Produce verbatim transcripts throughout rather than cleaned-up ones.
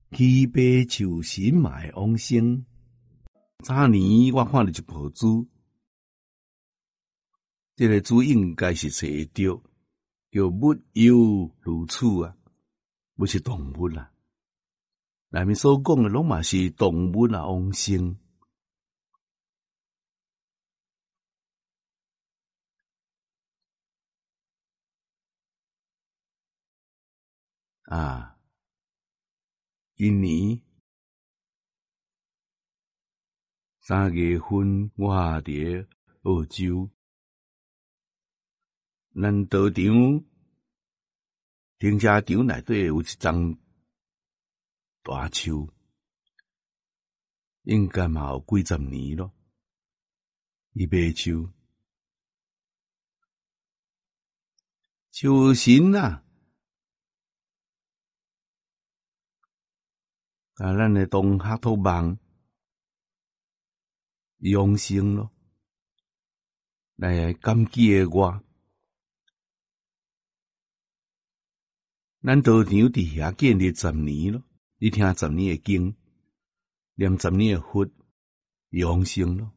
起悲求神嘛会往生。昨年我看到一部书，这个书应该是找得到，叫物有如此啊，不是动物啦。内面所讲的拢嘛是动物啊往生。啊，今年三月份我伫澳洲，咱道场停车场内底有一丛大树，应该嘛有几十年咯。伊买树，树神啊，甲咱的同学托梦永生咯，来感激的我。咱道场伫遐建立十年咯，你听十年的经，念十年的佛，永生咯。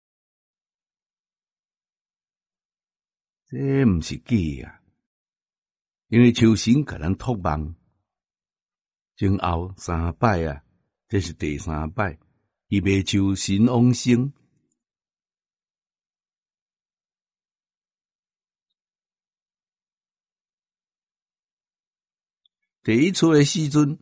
这毋是假啊，因为求神甲咱托梦，前后三摆啊，这是第三摆，伊未求神往生。第一次的时阵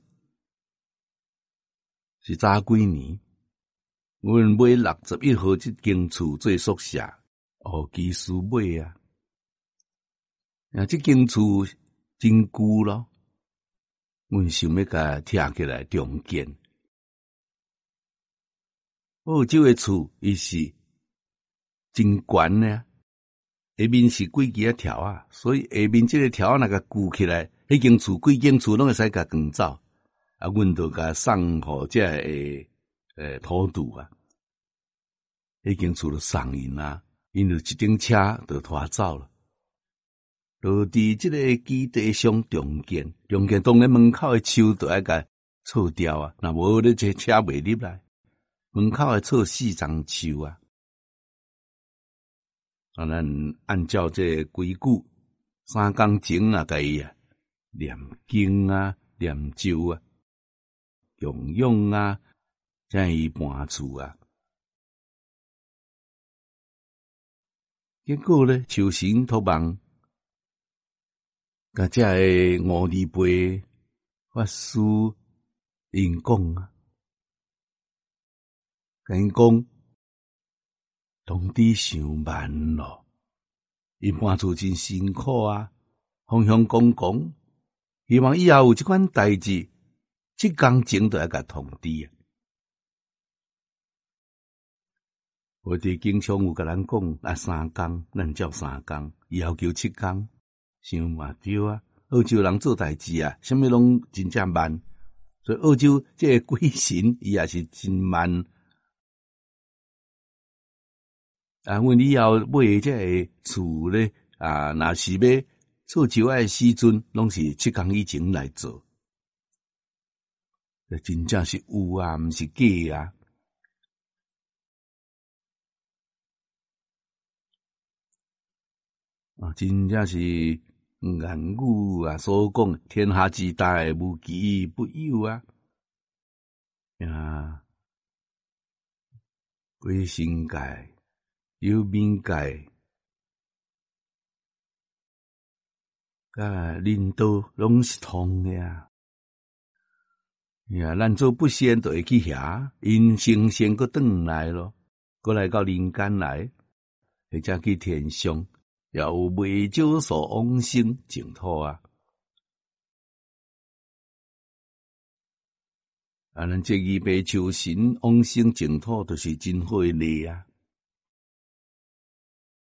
是早几年，阮买六十一号这间厝做宿舍，哦，技师买啊，啊，这间厝真旧咯，阮想要甲拆起来重建。澳洲的厝伊是真悬呢，下面是几支啊条啊，所以下面这个条那个固起来。迄间厝，几间厝拢会使甲扛走，啊，阮就甲送互这个诶土地啊，迄间厝就送因啊，因就一顶车就拖走了，就伫即个基地上重建，重建当然门口的树就爱甲错掉啊，若无咧这车袂入来，门口的错四丛树啊，啊，咱按照这规矩，三工前啊，甲伊啊。念经啊，念咒啊，供养啊，才伊搬厝啊。结果咧，求神托梦，甲这个五二辈法师因讲啊，甲因讲，当地伤慢咯，因搬厝真辛苦啊，方向讲讲。希望以后有这款代志，七工前就要甲通知啊！我哋经常有甲咱讲啊，三工，咱照三工，以后叫七工，想嘛对啊！澳洲人做代志啊，什么拢真正慢，所以澳洲这个鬼神伊也是真慢。啊，阮以后买这个厝咧啊，若是要。做树仔的时阵，拢是七工以前来做，这真正是有啊，毋是假啊。啊，真正是言语啊所讲，天下之大，无奇不有啊。啊，鬼神界、有冥界。甲领导拢是通的啊！呀，咱做不仙就会去遐，因成仙个转来咯，过来到人间来，或者去天上，也有未少数往生净土啊！啊，咱这二辈求神往生净土，就是真好诶例啊！